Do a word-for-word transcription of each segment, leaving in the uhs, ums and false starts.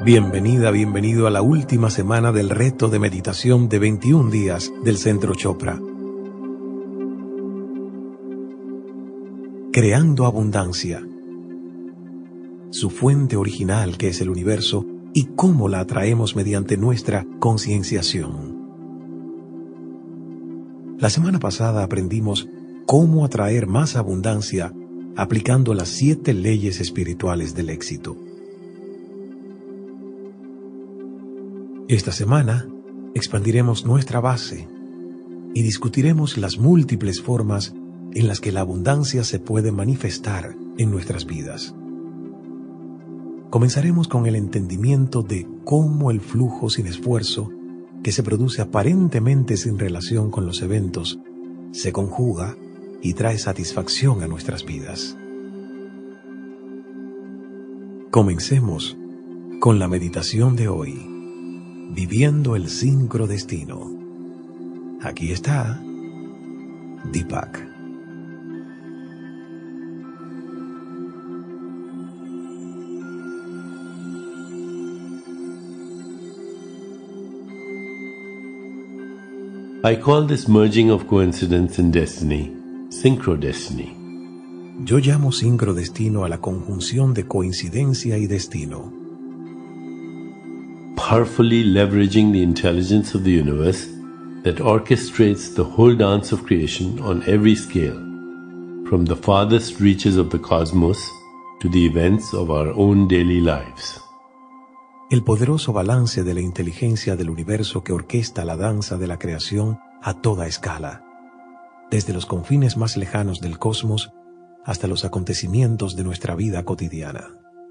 Bienvenida, bienvenido a la última semana del reto de meditación de veintiún días del Centro Chopra. Creando abundancia. Su fuente original, que es el universo, y cómo la atraemos mediante nuestra concienciación. La semana pasada aprendimos cómo atraer más abundancia aplicando las siete leyes espirituales del éxito. Esta semana expandiremos nuestra base y discutiremos las múltiples formas en las que la abundancia se puede manifestar en nuestras vidas. Comenzaremos con el entendimiento de cómo el flujo sin esfuerzo, que se produce aparentemente sin relación con los eventos, se conjuga y trae satisfacción a nuestras vidas. Comencemos con la meditación de hoy, viviendo el sincrodestino. Aquí está Deepak. I call this merging of coincidence and destiny, synchrodestiny. Yo llamo sincrodestino a la conjunción de coincidencia y destino. Powerfully leveraging the intelligence of the universe that orchestrates the whole dance of creation on every scale, from the farthest reaches of the cosmos to the events of our own daily lives. El poderoso balance de la inteligencia del universo que orquesta la danza de la creación a toda escala, desde los confines más lejanos del cosmos hasta los acontecimientos de nuestra vida cotidiana.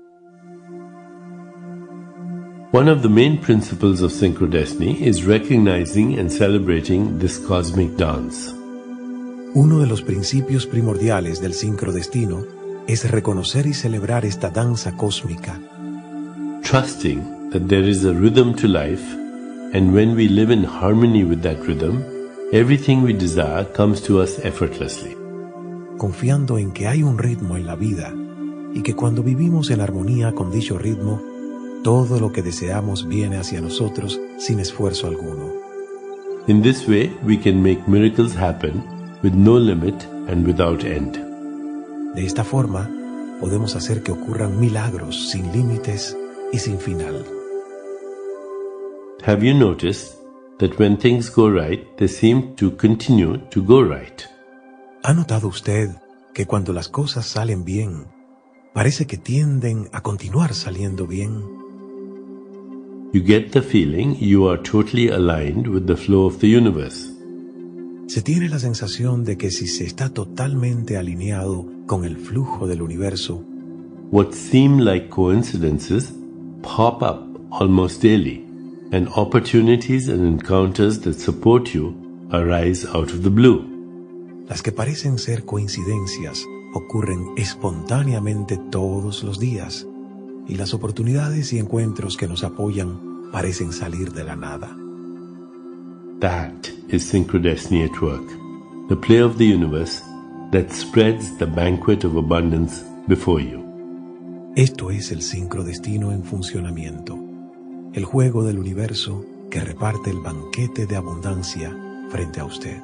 One of the main principles of synchrodestiny is recognizing and celebrating this cosmic dance. Uno de los principios primordiales del sincrodestino es reconocer y celebrar esta danza cósmica, trusting that there is a rhythm to life, and when we live in harmony with that rhythm, everything we desire comes to us effortlessly. Confiando en que hay un ritmo en la vida y que cuando vivimos en armonía con dicho ritmo, todo lo que deseamos viene hacia nosotros sin esfuerzo alguno. In this way, we can make miracles happen with no limit and without end. De esta forma, podemos hacer que ocurran milagros sin límites y sin final. Have you noticed that when things go right, they seem to continue to go right? ¿Ha notado usted que cuando las cosas salen bien, parece que tienden a continuar saliendo bien? You get the feeling you are totally aligned with the flow of the universe. Se tiene la sensación de que si se está totalmente alineado con el flujo del universo, what seem like coincidences pop up almost daily, and opportunities and encounters that support you arise out of the blue. Las que parecen ser coincidencias ocurren espontáneamente todos los días, y las oportunidades y encuentros que nos apoyan parecen salir de la nada. That is synchrodestiny at work, the play of the universe that spreads the banquet of abundance before you. Esto es el sincrodestino en funcionamiento, el juego del universo que reparte el banquete de abundancia frente a usted.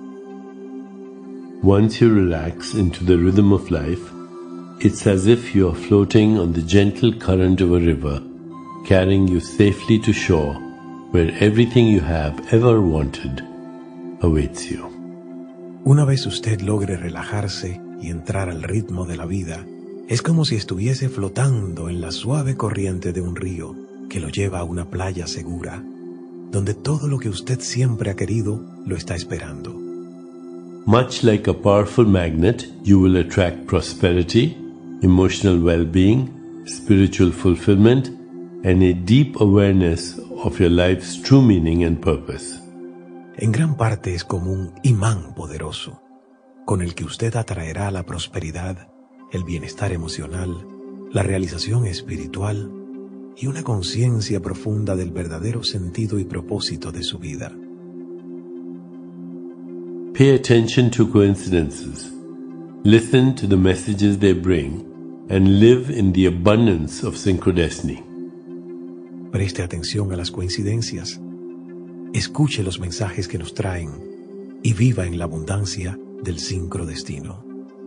Once you relax into the rhythm of life, it's as if you are floating on the gentle current of a river, carrying you safely to shore, where everything you have ever wanted awaits you. Una vez usted logre relajarse y entrar al ritmo de la vida, es como si estuviese flotando en la suave corriente de un río que lo lleva a una playa segura, donde todo lo que usted siempre ha querido lo está esperando. Much like a powerful magnet, you will attract prosperity, emotional well-being, spiritual fulfillment, and a deep awareness of your life's true meaning and purpose. En gran parte es como un imán poderoso, con el que usted atraerá la prosperidad, el bienestar emocional, la realización espiritual y una conciencia profunda del verdadero sentido y propósito de su vida. Pay attention to coincidences. Listen to the messages they bring and live in the abundance of synchrodestiny. Preste atención a las coincidencias. Escuche los mensajes que nos traen y viva en la abundancia del sincrodestino.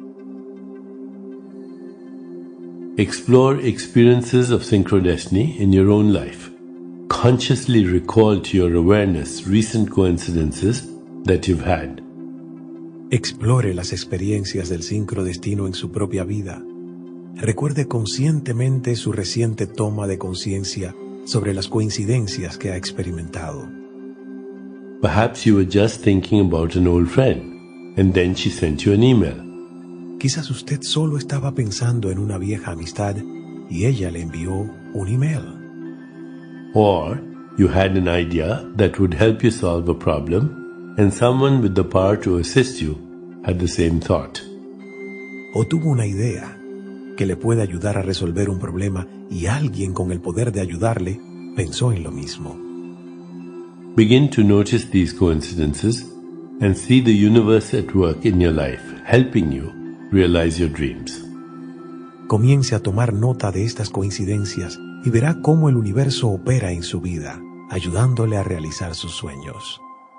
Explore experiences of synchrodestiny in your own life. Consciously recall to your awareness recent coincidences that you've had. Explore las experiencias del sincrodestino en su propia vida. Recuerde conscientemente su reciente toma de conciencia sobre las coincidencias que ha experimentado. Perhaps you were just thinking about an old friend, and then she sent you an email. Quizás usted solo estaba pensando en una vieja amistad y ella le envió un email. Or you had an idea that would help you solve a problem, and someone with the power to assist you had the same thought. O tuvo una idea que le puede ayudar a resolver un problema y alguien con el poder de ayudarle pensó en lo mismo. Begin to notice these coincidences and see the universe at work in your life, helping you realize your dreams. Comience a tomar nota de estas coincidencias y verá cómo el universo opera en su vida, ayudándole a realizar sus sueños.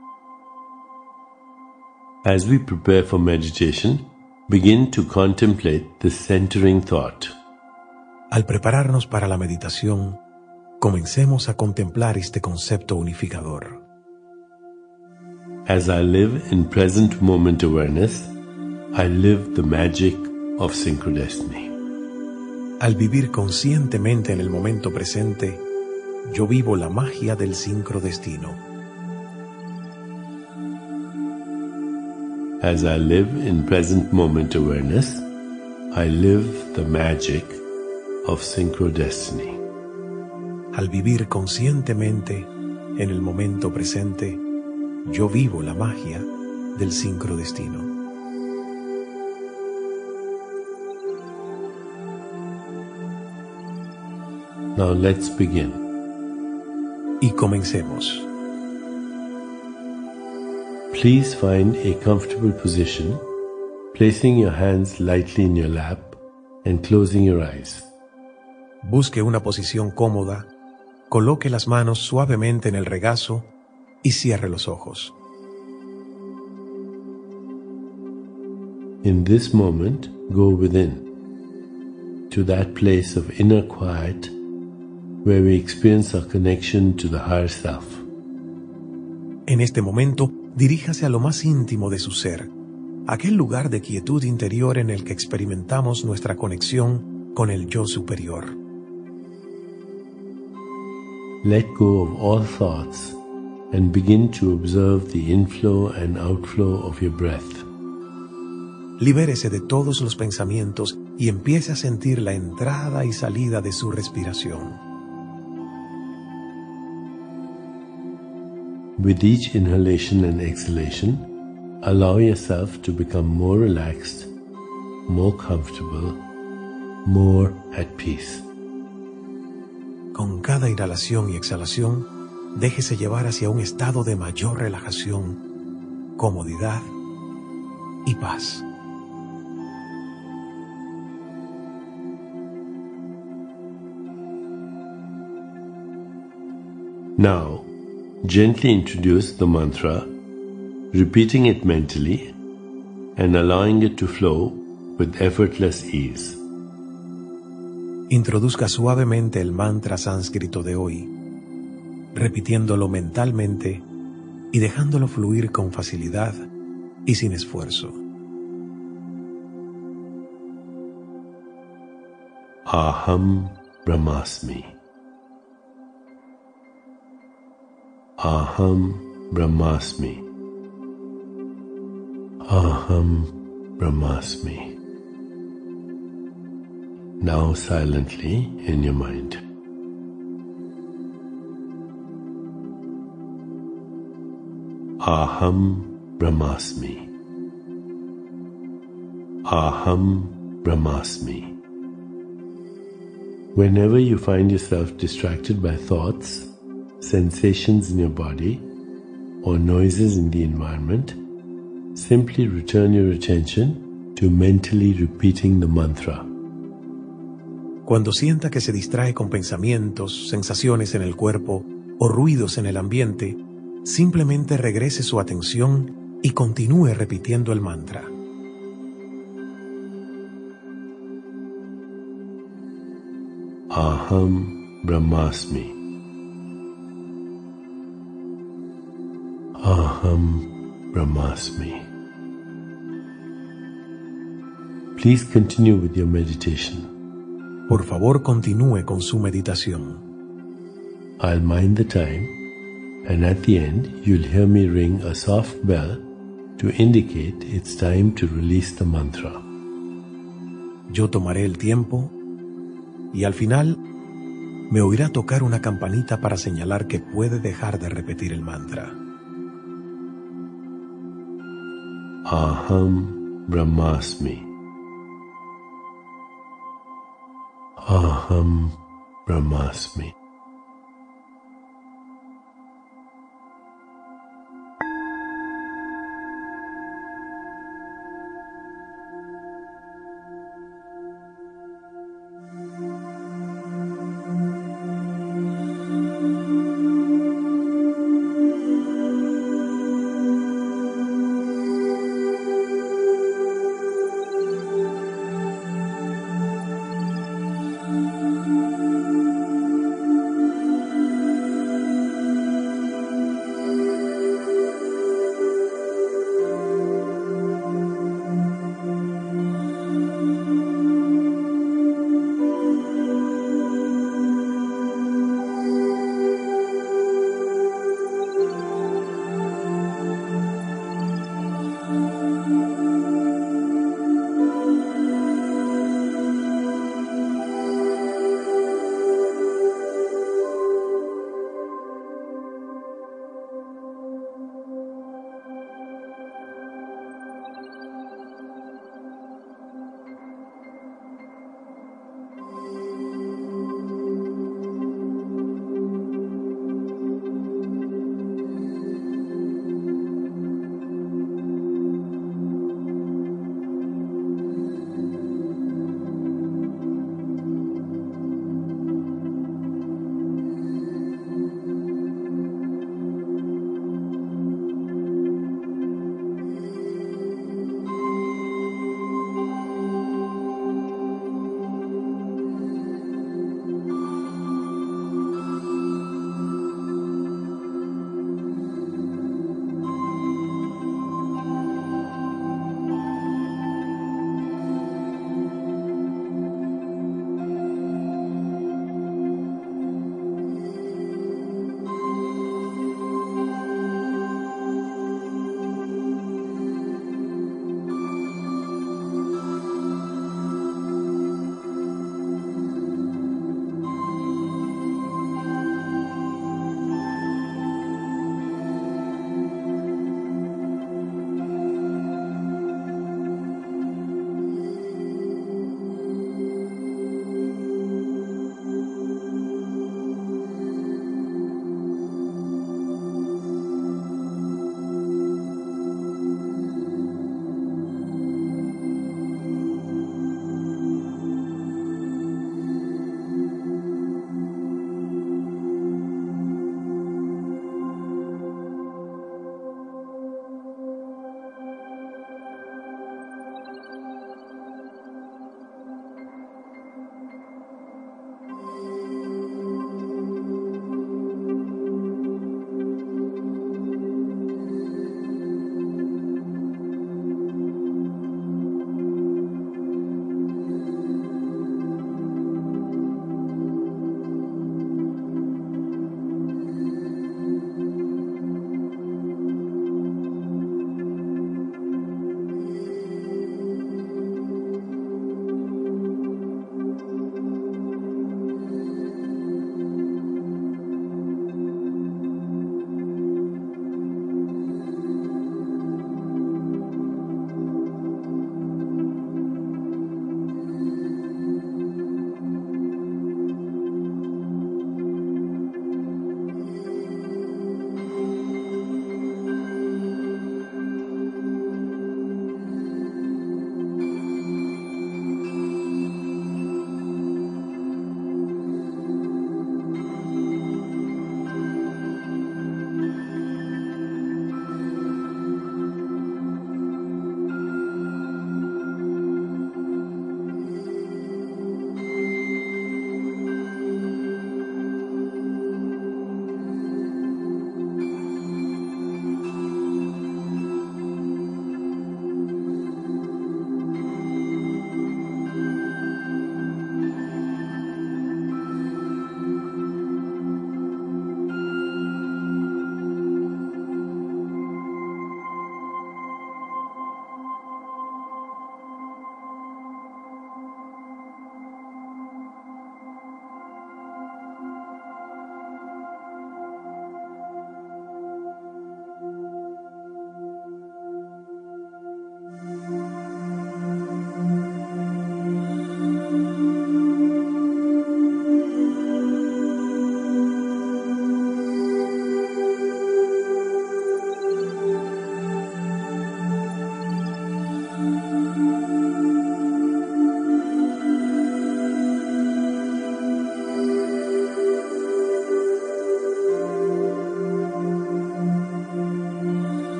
As we prepare for meditation, begin to contemplate the centering thought. Al prepararnos para la meditación, comencemos a contemplar este concepto unificador. As I live in present moment awareness, I live the magic of synchrodestiny. Al vivir conscientemente en el momento presente, yo vivo la magia del sincrodestino. As I live in present moment awareness, I live the magic of synchrodestiny. Al vivir conscientemente en el momento presente, yo vivo la magia del sincrodestino. Now let's begin. Y comencemos. Please find a comfortable position, placing your hands lightly in your lap and closing your eyes. Busque una posición cómoda, coloque las manos suavemente en el regazo y cierre los ojos. In this moment, go within, to that place of inner quiet where we experience our connection to the higher self. En este momento, diríjase a lo más íntimo de su ser, aquel lugar de quietud interior en el que experimentamos nuestra conexión con el yo superior. Let go of all thoughts and begin to observe the inflow and outflow of your breath. Libérese de todos los pensamientos y empiece a sentir la entrada y salida de su respiración. With each inhalation and exhalation, allow yourself to become more relaxed, more comfortable, more at peace. Con cada inhalación y exhalación, déjese llevar hacia un estado de mayor relajación, comodidad y paz. Now, gently introduce the mantra, repeating it mentally and allowing it to flow with effortless ease. Introduzca suavemente el mantra sánscrito de hoy, repitiéndolo mentalmente y dejándolo fluir con facilidad y sin esfuerzo. Aham Brahmasmi. Aham Brahmasmi. Aham Brahmasmi. Now silently in your mind. Aham Brahmasmi. Aham Brahmasmi. Whenever you find yourself distracted by thoughts, sensations in your body, or noises in the environment, simply return your attention to mentally repeating the mantra. Cuando sienta que se distrae con pensamientos, sensaciones en el cuerpo o ruidos en el ambiente, simplemente regrese su atención y continúe repitiendo el mantra. Aham Brahmasmi. Aham Brahmasmi. Please continue with your meditation. Por favor, continúe con su meditación. I'll mind the time, and at the end you'll hear me ring a soft bell to indicate it's time to release the mantra. Yo tomaré el tiempo y al final me oirá tocar una campanita para señalar que puede dejar de repetir el mantra. Aham Brahmasmi. Aham Brahmasmi.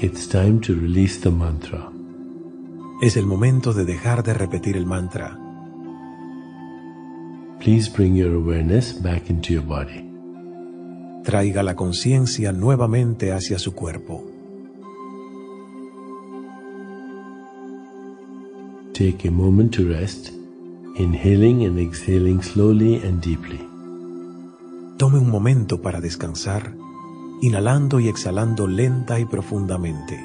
it's time to release the mantra. Es el momento de dejar de repetir el mantra. Please bring your awareness back into your body. Traiga la conciencia nuevamente hacia su cuerpo. Take a moment to rest, inhaling and exhaling slowly and deeply. Tome un momento para descansar, inhalando y exhalando lenta y profundamente.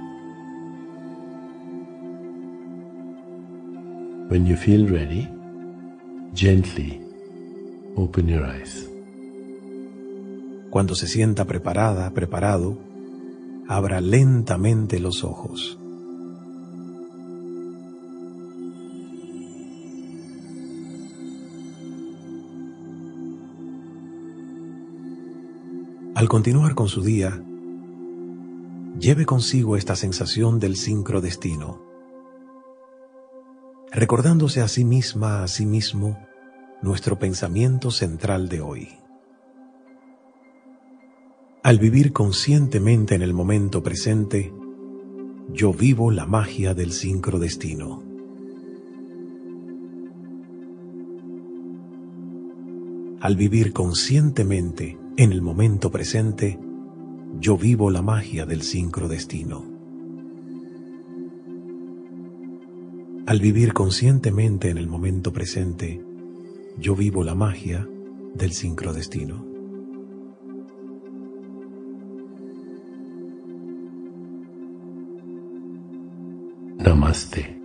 When you feel ready, gently open your eyes. Cuando se sienta preparada, preparado, abra lentamente los ojos. Al continuar con su día, lleve consigo esta sensación del sincrodestino, recordándose a sí misma, a sí mismo, nuestro pensamiento central de hoy. Al vivir conscientemente en el momento presente, yo vivo la magia del sincrodestino. Al vivir conscientemente en el momento presente, yo vivo la magia del sincrodestino. Al vivir conscientemente en el momento presente, yo vivo la magia del sincrodestino. Namaste.